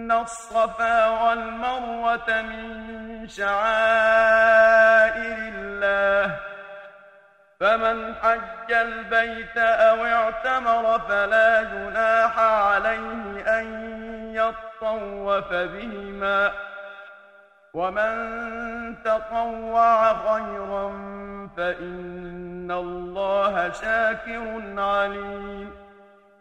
إن الصفا والمروة من شعائر الله فمن حج البيت أو اعتمر فلا جناح عليه أن يطوف بهما ومن تطوع خيرا فإن الله شاكر عليم